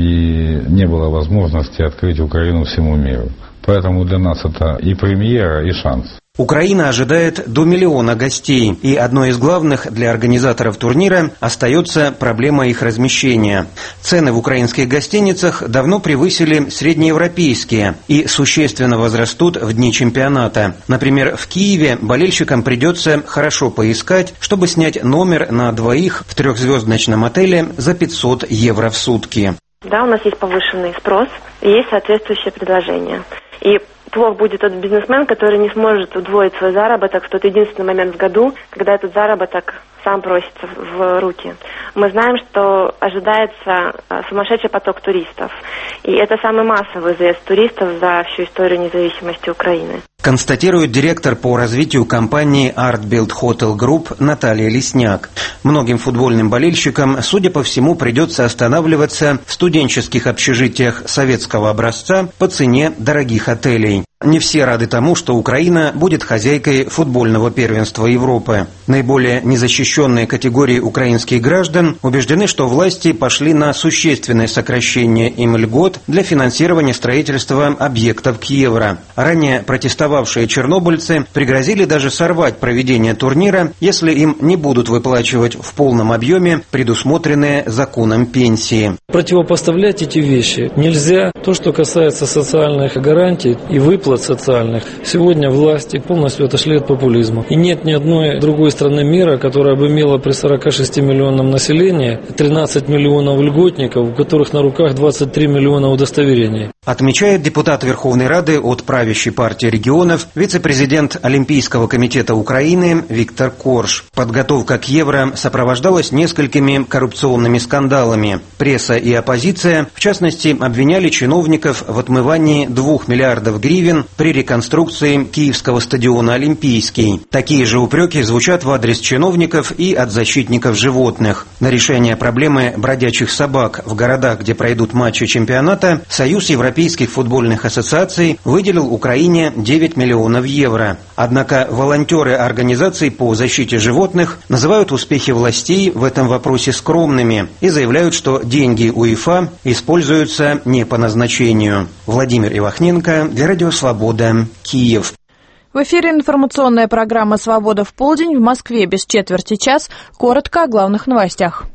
и не было возможности открыть Украину всему миру. Поэтому для нас это и премьера, и шанс. Украина ожидает до миллиона гостей, и одной из главных для организаторов турнира остается проблема их размещения. Цены в украинских гостиницах давно превысили среднеевропейские и существенно возрастут в дни чемпионата. Например, в Киеве болельщикам придется хорошо поискать, чтобы снять номер на двоих в трехзвездочном отеле за пятьсот евро в сутки. Да, у нас есть повышенный спрос, и есть соответствующее предложение. И плох будет тот бизнесмен, который не сможет удвоить свой заработок в тот единственный момент в году, когда этот заработок сам просится в руки. Мы знаем, что ожидается сумасшедший поток туристов. И это самый массовый заезд туристов за всю историю независимости Украины. Констатирует директор по развитию компании Art-Build Hotel Group Наталья Лесняк. Многим футбольным болельщикам, судя по всему, придется останавливаться в студенческих общежитиях советского образца по цене дорогих отелей. Не все рады тому, что Украина будет хозяйкой футбольного первенства Европы. Наиболее незащищенные категории украинских граждан убеждены, что власти пошли на существенное сокращение им льгот для финансирования строительства объектов к Евро. Ранее протестовавшие чернобыльцы пригрозили даже сорвать проведение турнира, если им не будут выплачивать в полном объеме предусмотренные законом пенсии. Противопоставлять эти вещи нельзя. То, что касается социальных гарантий и выплат социальных, сегодня власти полностью отошли от популизма. И нет ни одной другой страны мира, которая бы имела при сорока шести миллионном населения тринадцать миллионов льготников, у которых на руках двадцать три миллиона удостоверений. Отмечает депутат Верховной Рады от правящей партии регионов, вице-президент Олимпийского комитета Украины Виктор Корж. Подготовка к Евро сопровождалась несколькими коррупционными скандалами. Пресса и оппозиция, в частности, обвиняли чиновников в отмывании двух миллиардов гривен при реконструкции киевского стадиона «Олимпийский». Такие же упреки звучат в адрес чиновников и от защитников животных. На решение проблемы бродячих собак в городах, где пройдут матчи чемпионата, Союз европейских футбольных ассоциаций выделил Украине девять миллионов евро. Однако волонтеры организаций по защите животных называют успехи властей в этом вопросе скромными и заявляют, что деньги УЕФА используются не по назначению. Владимир Ивахненко для Радио Свобода, Киев. В эфире информационная программа «Свобода в полдень». В Москве без четверти час. Коротко о главных новостях.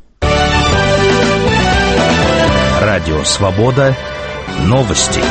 Радио «Свобода». Новости.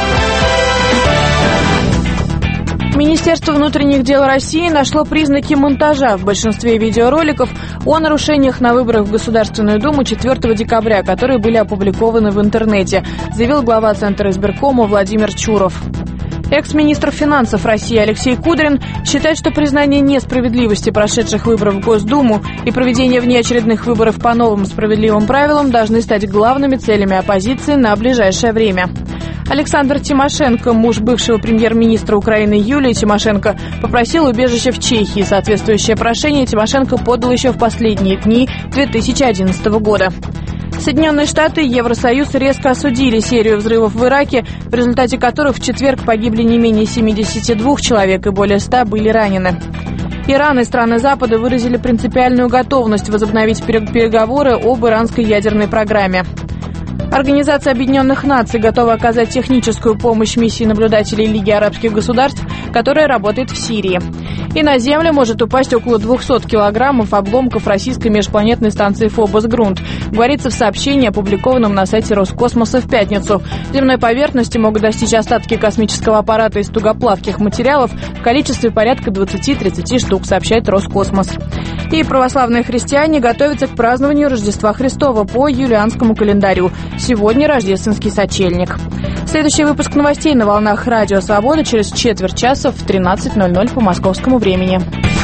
Министерство внутренних дел России нашло признаки монтажа в большинстве видеороликов о нарушениях на выборах в Государственную Думу четвёртого декабря, которые были опубликованы в интернете, заявил глава Центра избиркома Владимир Чуров. Экс-министр финансов России Алексей Кудрин считает, что признание несправедливости прошедших выборов в Госдуму и проведение внеочередных выборов по новым справедливым правилам должны стать главными целями оппозиции на ближайшее время. Александр Тимошенко, муж бывшего премьер-министра Украины Юлии Тимошенко, попросил убежище в Чехии. Соответствующее прошение Тимошенко подал еще в последние дни две тысячи одиннадцатого года. Соединенные Штаты и Евросоюз резко осудили серию взрывов в Ираке, в результате которых в четверг погибли не менее семидесяти двух человек и более ста были ранены. Иран и страны Запада выразили принципиальную готовность возобновить переговоры об иранской ядерной программе. Организация Объединенных Наций готова оказать техническую помощь миссии наблюдателей Лиги арабских государств, которая работает в Сирии. И на Землю может упасть около двухсот килограммов обломков российской межпланетной станции «Фобос-Грунт», говорится в сообщении, опубликованном на сайте Роскосмоса в пятницу. Земной поверхности могут достичь остатки космического аппарата из тугоплавких материалов в количестве порядка двадцати-тридцати штук, сообщает Роскосмос. И православные христиане готовятся к празднованию Рождества Христова по юлианскому календарю. Сегодня рождественский сочельник. Следующий выпуск новостей на волнах Радио Свобода через четверть часа в тринадцать ноль ноль по московскому времени.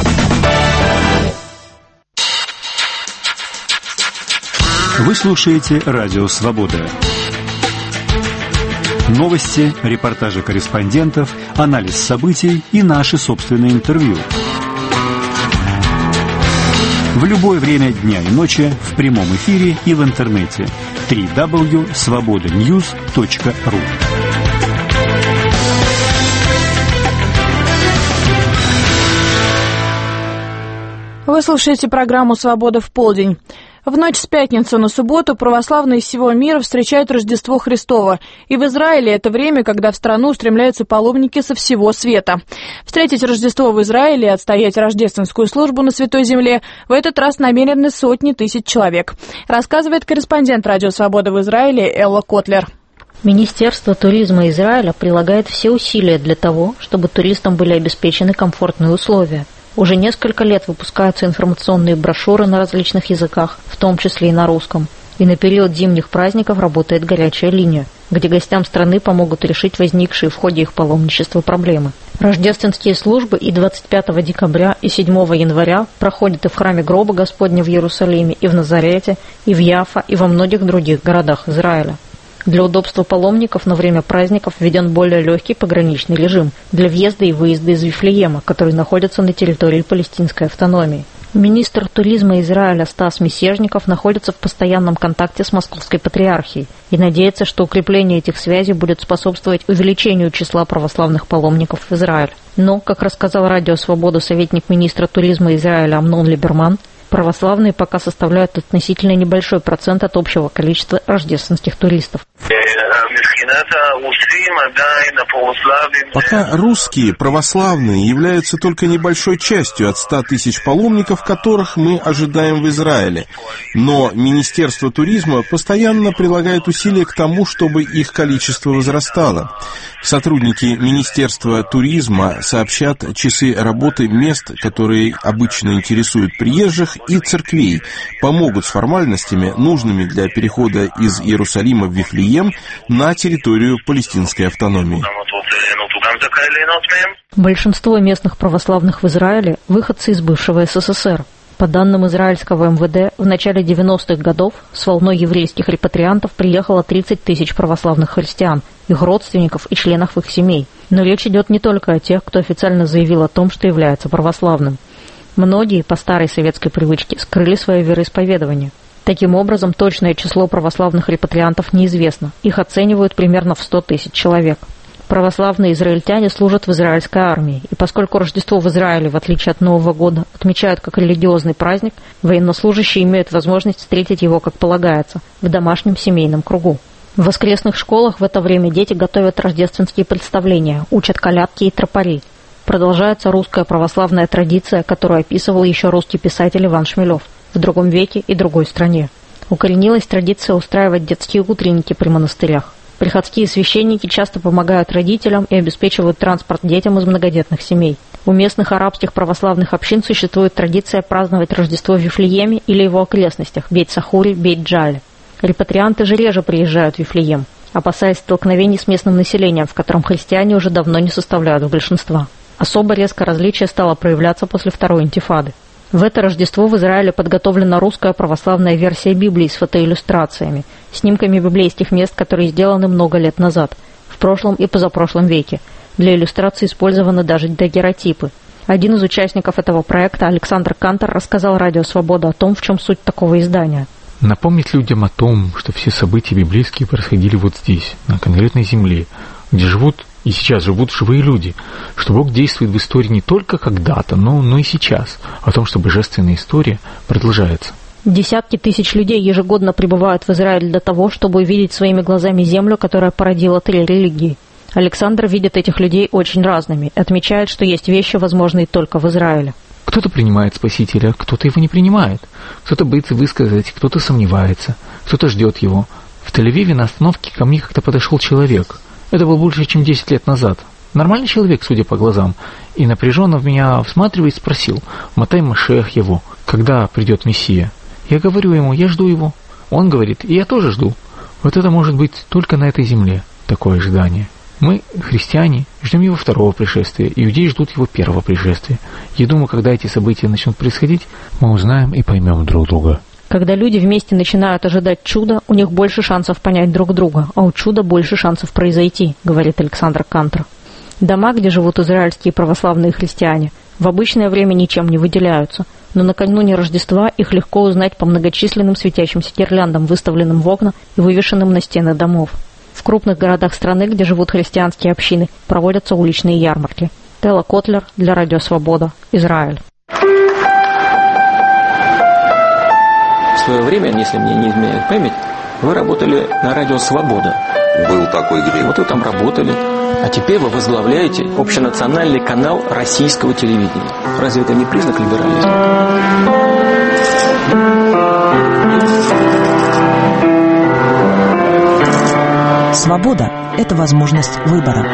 Вы слушаете Радио Свобода. Новости, репортажи корреспондентов, анализ событий и наши собственные интервью. В любое время дня и ночи в прямом эфире и в интернете. дабл-ю дабл-ю дабл-ю точка свобода ньюс точка ру. Вы слушаете программу «Свобода в полдень». В ночь с пятницы на субботу православные из всего мира встречают Рождество Христово. И в Израиле это время, когда в страну устремляются паломники со всего света. Встретить Рождество в Израиле и отстоять рождественскую службу на Святой Земле в этот раз намерены сотни тысяч человек. Рассказывает корреспондент Радио Свобода в Израиле Элла Котлер. Министерство туризма Израиля прилагает все усилия для того, чтобы туристам были обеспечены комфортные условия. Уже несколько лет выпускаются информационные брошюры на различных языках, в том числе и на русском. И на период зимних праздников работает горячая линия, где гостям страны помогут решить возникшие в ходе их паломничества проблемы. Рождественские службы и двадцать пятого декабря, и седьмого января проходят и в храме Гроба Господня в Иерусалиме, и в Назарете, и в Яффа, и во многих других городах Израиля. Для удобства паломников на время праздников введен более легкий пограничный режим для въезда и выезда из Вифлеема, который находится на территории палестинской автономии. Министр туризма Израиля Стас Мисежников находится в постоянном контакте с Московской патриархией и надеется, что укрепление этих связей будет способствовать увеличению числа православных паломников в Израиль. Но, как рассказал Радио Свобода советник министра туризма Израиля Амнон Либерман, православные пока составляют относительно небольшой процент от общего количества рождественских туристов. Пока русские православные являются только небольшой частью от ста тысяч паломников, которых мы ожидаем в Израиле. Но Министерство туризма постоянно прилагает усилия к тому, чтобы их количество возрастало. Сотрудники Министерства туризма сообщат часы работы мест, которые обычно интересуют приезжих, и церквей, помогут с формальностями, нужными для перехода из Иерусалима в Вифлеем на территорию палестинской автономии. Большинство местных православных в Израиле – выходцы из бывшего СССР. По данным израильского эм вэ дэ, в начале девяностых годов с волной еврейских репатриантов приехало тридцать тысяч православных христиан, их родственников и членов их семей. Но речь идет не только о тех, кто официально заявил о том, что является православным. Многие, по старой советской привычке, скрыли свое вероисповедование. Таким образом, точное число православных репатриантов неизвестно. Их оценивают примерно в сто тысяч человек. Православные израильтяне служат в израильской армии, и поскольку Рождество в Израиле, в отличие от Нового года, отмечают как религиозный праздник, военнослужащие имеют возможность встретить его, как полагается, в домашнем семейном кругу. В воскресных школах в это время дети готовят рождественские представления, учат колядки и тропари. Продолжается русская православная традиция, которую описывал еще русский писатель Иван Шмелев в другом веке и другой стране. Укоренилась традиция устраивать детские утренники при монастырях. Приходские священники часто помогают родителям и обеспечивают транспорт детям из многодетных семей. У местных арабских православных общин существует традиция праздновать Рождество в Вифлееме или его окрестностях – Бейт-Сахуре, Бейт-Джале. Репатрианты же реже приезжают в Вифлеем, опасаясь столкновений с местным населением, в котором христиане уже давно не составляют большинства. Особо резко различие стало проявляться после Второй интифады. В это Рождество в Израиле подготовлена русская православная версия Библии с фотоиллюстрациями, снимками библейских мест, которые сделаны много лет назад, в прошлом и позапрошлом веке. Для иллюстрации использованы даже дагеротипы. Один из участников этого проекта, Александр Кантор, рассказал Радио Свобода о том, в чем суть такого издания. Напомнить людям о том, что все события библейские происходили вот здесь, на конкретной земле, где живут и сейчас живут живые люди, что Бог действует в истории не только когда-то, но, но и сейчас, о том, что божественная история продолжается. Десятки тысяч людей ежегодно прибывают в Израиль для того, чтобы увидеть своими глазами землю, которая породила три религии. Александр видит этих людей очень разными и отмечает, что есть вещи, возможные только в Израиле. Кто-то принимает Спасителя, кто-то его не принимает. Кто-то боится высказать, кто-то сомневается, кто-то ждет его. В Тель-Авиве на остановке ко мне как-то подошел человек. Это был больше, чем десять лет назад. Нормальный человек, судя по глазам. И напряженно в меня всматриваясь спросил: «Матай Машех его, когда придет Мессия?» Я говорю ему: «Я жду его». Он говорит: «И я тоже жду». Вот это может быть только на этой земле, такое ожидание. Мы, христиане, ждем его второго пришествия, иудеи ждут его первого пришествия. Я думаю, когда эти события начнут происходить, мы узнаем и поймем друг друга. Когда люди вместе начинают ожидать чуда, у них больше шансов понять друг друга, а у чуда больше шансов произойти, говорит Александр Кантер. Дома, где живут израильские православные христиане, в обычное время ничем не выделяются, но накануне Рождества их легко узнать по многочисленным светящимся гирляндам, выставленным в окна и вывешенным на стены домов. В крупных городах страны, где живут христианские общины, проводятся уличные ярмарки. Телла Котлер для Радио Свобода, Израиль. В свое время, если мне не изменяет память, вы работали на Радио Свобода. Был такой грех. Вот вы там работали. А теперь вы возглавляете общенациональный канал российского телевидения. Разве это не признак либерализма? Свобода – это возможность выбора.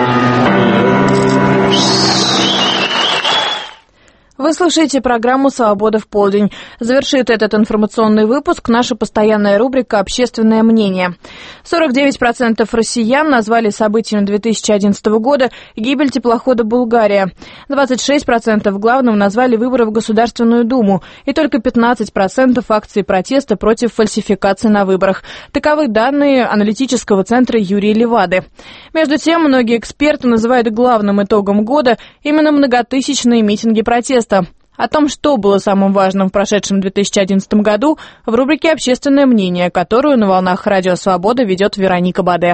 Вы слушаете программу «Свобода в полдень». Завершит этот информационный выпуск наша постоянная рубрика «Общественное мнение». сорок девять процентов россиян назвали событием две тысячи одиннадцатого года гибель теплохода «Булгария». двадцать шесть процентов главным назвали выборы в Государственную Думу. И только пятнадцать процентов акций протеста против фальсификации на выборах. Таковы данные аналитического центра Юрия Левады. Между тем, многие эксперты называют главным итогом года именно многотысячные митинги протеста. О том, что было самым важным в прошедшем две тысячи одиннадцатом году, в рубрике «Общественное мнение», которую на волнах Радио Свобода ведет Вероника Баде.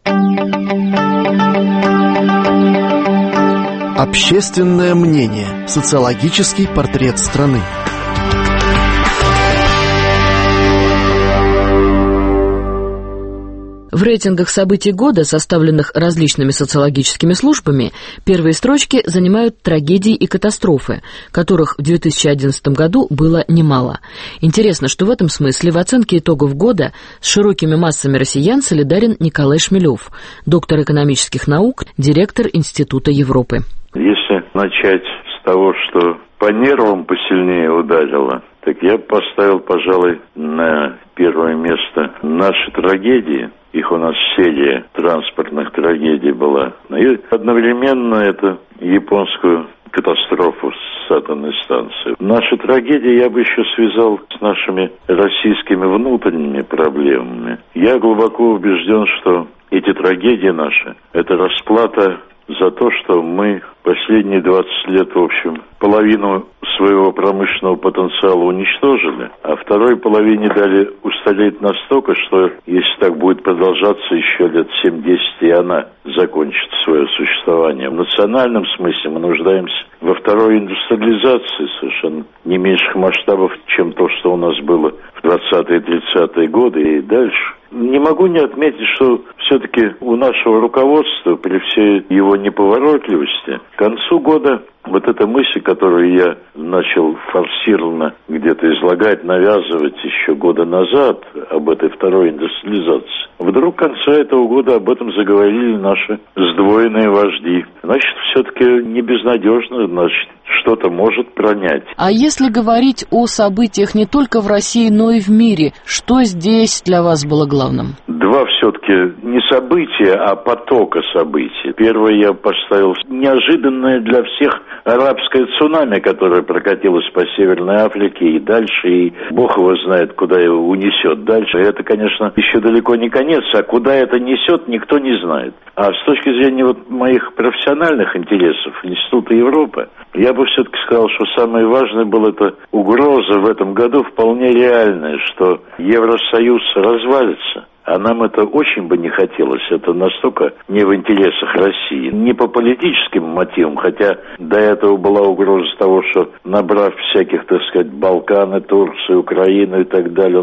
Общественное мнение. Социологический портрет страны. В рейтингах событий года, составленных различными социологическими службами, первые строчки занимают трагедии и катастрофы, которых в две тысячи одиннадцатом году было немало. Интересно, что в этом смысле в оценке итогов года с широкими массами россиян солидарен Николай Шмелев, доктор экономических наук, директор Института Европы. Если начать с того, что по нервам посильнее ударило, так я поставил, пожалуй, на первое место наши трагедии. Их у нас серия транспортных трагедий была. И одновременно это японскую катастрофу с атомной станцией. Наши трагедии я бы еще связал с нашими российскими внутренними проблемами. Я глубоко убежден, что эти трагедии наши – это расплата за то, что мы последние двадцать лет, в общем, половину своего промышленного потенциала уничтожили, а второй половине дали устареть настолько, что если так будет продолжаться еще лет семь-десять, и она закончит свое существование. В национальном смысле мы нуждаемся во второй индустриализации совершенно не меньших масштабов, чем то, что у нас было в двадцатые-тридцатые годы и дальше. Не могу не отметить, что все-таки у нашего руководства, при всей его неповоротливости, к концу года вот эта мысль, которую я начал форсированно где-то излагать, навязывать еще года назад об этой второй индустриализации, вдруг к концу этого года об этом заговорили наши сдвоенные вожди. Значит, все-таки не безнадежно, значит, что-то может пронять. А если говорить о событиях не только в России, но и в мире, что здесь для вас было главным? Два все-таки не события, а потока событий. Первое я поставил неожиданное для всех арабское цунами, которое прокатилось по Северной Африке и дальше, и бог его знает, куда его унесет дальше. Это, конечно, еще далеко не конец, а куда это несет, никто не знает. А с точки зрения вот моих профессиональных интересов Института Европы, я бы все-таки сказал, что самое важное было это угроза в этом году вполне реальная, что Евросоюз развалится. А нам это очень бы не хотелось. Это настолько не в интересах России. Не по политическим мотивам, хотя до этого была угроза того, что, набрав всяких, так сказать, Балканы, Турцию, Украину и так далее, он просто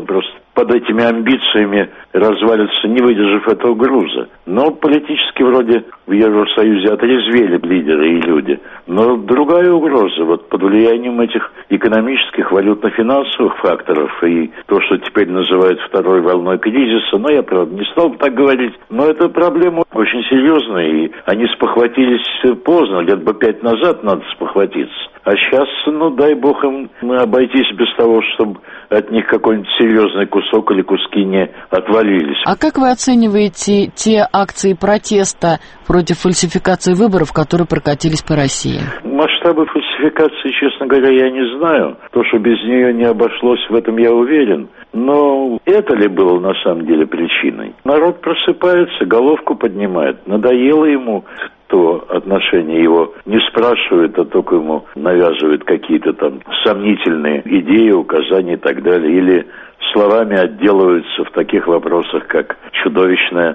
под этими амбициями развалится, не выдержав этого груза. Но политически вроде в Евросоюзе отрезвели лидеры и люди. Но другая угроза, вот под влиянием этих экономических, валютно-финансовых факторов и то, что теперь называют второй волной кризиса, но я, правда, не стал бы так говорить, но эта проблема очень серьезная, и они спохватились поздно, лет бы пять назад надо спохватиться. А сейчас, ну, дай бог им обойтись без того, чтобы от них какой-нибудь серьезный кусок или куски не отвалились. А как вы оцениваете те акции протеста против фальсификации выборов, которые прокатились по России? Масштабы фальсификации, честно говоря, я не знаю. То, что без нее не обошлось, в этом я уверен. Но это ли было на самом деле причиной? Народ просыпается, головку поднимает. Надоело ему то отношение его не спрашивают, а только ему навязывают какие-то там сомнительные идеи, указания и так далее. Или словами отделываются в таких вопросах, как чудовищная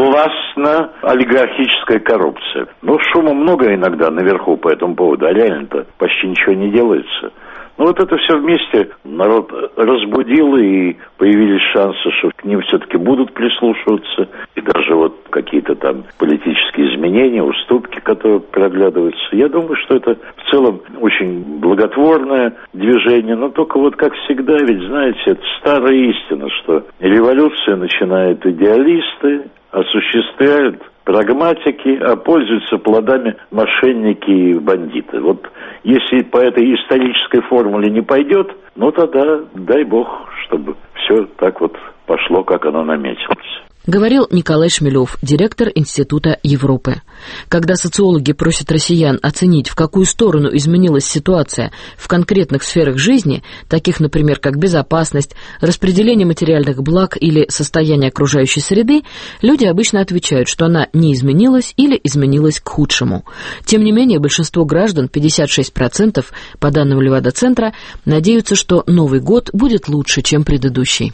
властно-олигархическая коррупция. Ну, шума много иногда наверху по этому поводу, а реально-то почти ничего не делается. Ну, вот это все вместе народ разбудил, и появились шансы, что к ним все-таки будут прислушиваться. И даже вот какие-то там политические изменения, уступки, которые проглядываются. Я думаю, что это в целом очень благотворное движение. Но только вот как всегда, ведь, знаете, это старая истина, что революция начинают идеалисты, осуществляют прагматики, а пользуются плодами мошенники и бандиты. Вот если по этой исторической формуле не пойдет, ну тогда дай бог, чтобы все так вот пошло, как оно наметилось. Говорил Николай Шмелев, директор Института Европы. Когда социологи просят россиян оценить, в какую сторону изменилась ситуация в конкретных сферах жизни, таких, например, как безопасность, распределение материальных благ или состояние окружающей среды, люди обычно отвечают, что она не изменилась или изменилась к худшему. Тем не менее, большинство граждан, пятьдесят шесть процентов, по данным Левада-центра, надеются, что Новый год будет лучше, чем предыдущий.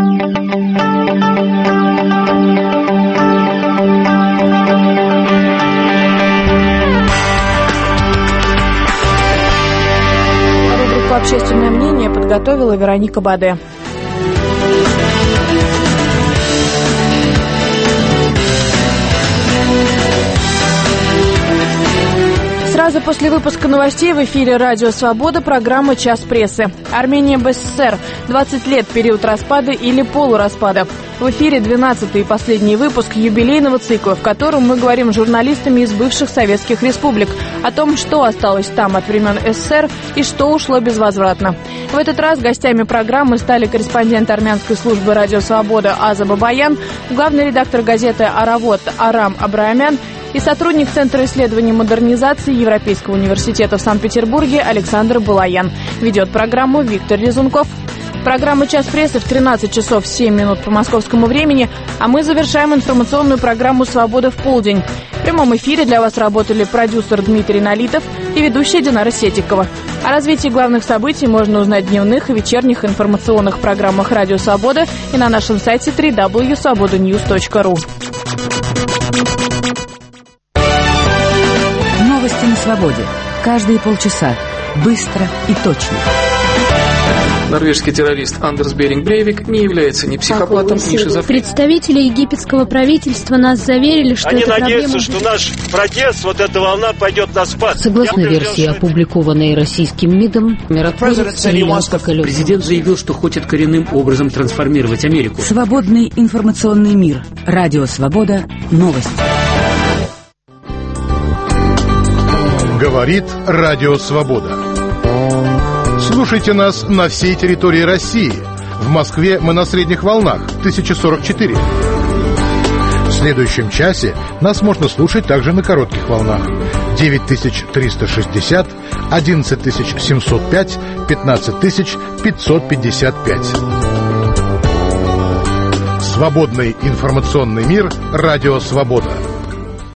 Общественное мнение подготовила Вероника Баде. Сразу после выпуска новостей в эфире «Радио Свобода» программа «Час прессы». Армения БССР. двадцать лет, период распада или полураспада. В эфире двенадцатый и последний выпуск юбилейного цикла, в котором мы говорим с журналистами из бывших советских республик о том, что осталось там от времен СССР и что ушло безвозвратно. В этот раз гостями программы стали корреспондент армянской службы «Радио Свобода» Аза Бабаян, главный редактор газеты «Аравот» Арам Абраамян и сотрудник Центра исследований модернизации Европейского университета в Санкт-Петербурге Александр Балаян. Ведет программу Виктор Резунков. Программа «Час прессы» в тринадцать часов семь минут по московскому времени, а мы завершаем информационную программу «Свобода в полдень». В прямом эфире для вас работали продюсер Дмитрий Налитов и ведущая Динара Седикова. О развитии главных событий можно узнать в дневных и вечерних информационных программах «Радио Свобода» и на нашем сайте дабл ю дабл ю дабл ю точка свобода ньюс точка ру. Новости на свободе. Каждые полчаса. Быстро и точно. Норвежский террорист Андерс Беринг Брейвик не является ни психопатом, ни шизофреником. Представители египетского правительства нас заверили, что Они эта надеются, проблема... что наш протест, вот эта волна пойдет на спад. Согласно версии, опубликованной российским МИДом, миротворец Ильян Коколев. Президент заявил, что хочет коренным образом трансформировать Америку. Свободный информационный мир. Радио Свобода. Новости. Говорит Радио Свобода. Слушайте нас на всей территории России. В Москве мы на средних волнах тысяча сорок четыре. В следующем часе нас можно слушать также на коротких волнах девять тысяч триста шестьдесят, одиннадцать тысяч семьсот пять, пятнадцать тысяч пятьсот пятьдесят пять. Свободный информационный мир. Радио Свобода.